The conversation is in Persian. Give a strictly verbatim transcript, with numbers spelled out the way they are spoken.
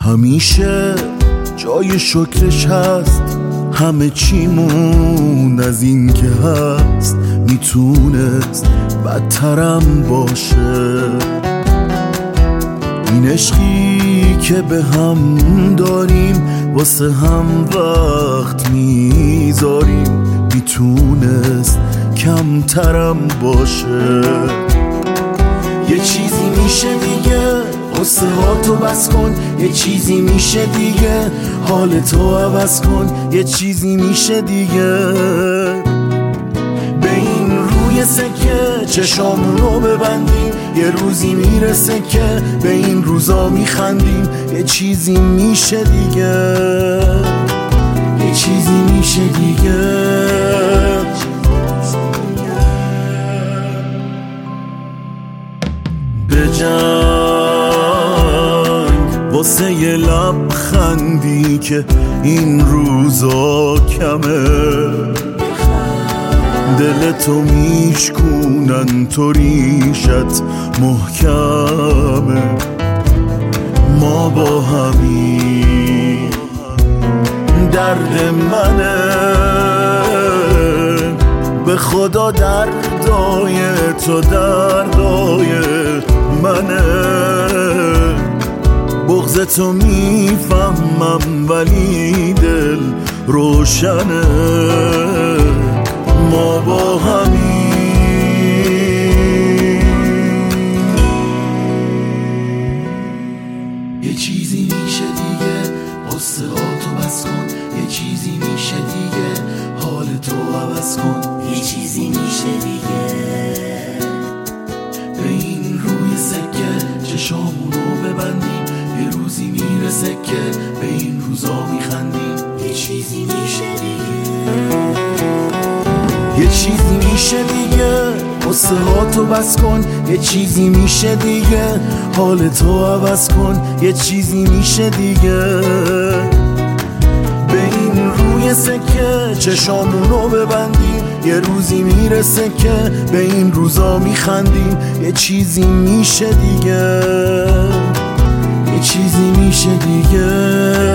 همیشه جای شکرش هست، همه چیمون از این که هست میتونست بدترم باشه. این عشقی که به هم داریم واسه هم وقت میذاریم میتونست کمترم باشه. یه چیزی میشه دیگه قصه ها تو بس کن، یه چیزی میشه دیگه حال تو عوض کن، یه چیزی میشه دیگه به این روی سکه چشامونو ببندیم، یه روزی میرسه که به این روزا میخندیم، یه چیزی میشه دیگه، یه چیزی میشه دیگه. به جنگ واسه یه لبخندی که این روزا کمه، دلتو میشکونن تو ریشت محکمه. ما با همین درد منه، به خدا دردای تو دردای منه. بغض تو میفهمم ولی دل روشنه. ما با همین یه چیزی میشه دیگه قصه ها تو بس کن، یه چیزی میشه دیگه حال تو عوض کن، یه چیزی میشه دیگه به این روی سکه چشامونو ببندیم، یه روزی میرسه که به این روزا میخندیم، یه چیزی میشه دیگه یه چیزی میشه دیگه قصه ها تو بس کن، یه چیزی میشه دیگه حال تو عوض کن، یه چیزی میشه دیگه به این روی سکه چشامونو ببندیم، یه روزی میرسه که به این روزا میخندیم، یه چیزی میشه دیگه، یه چیزی میشه دیگه.